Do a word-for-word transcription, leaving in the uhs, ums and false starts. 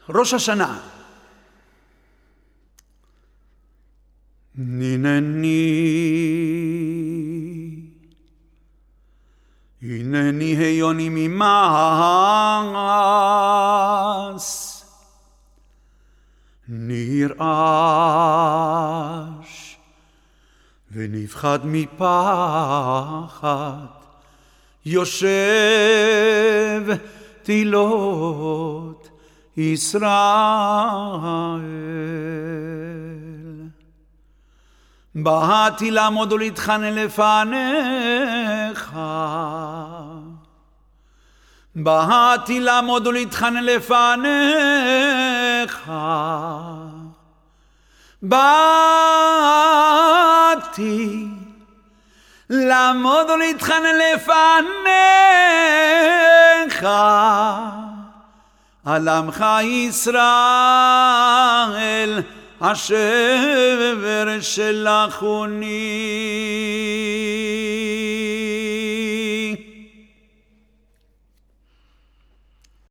ראש השנה. הנני, הנני היוני ממעש, נרעש ונפחד מפחד, יושב תהילות ישראל. באתי לעמוד ולהתחנן לפניך, באתי לעמוד ולהתחנן לפניך, באתי לעמוד ולהתחנן לפניך, על עמך ישראל אשר שלחוני.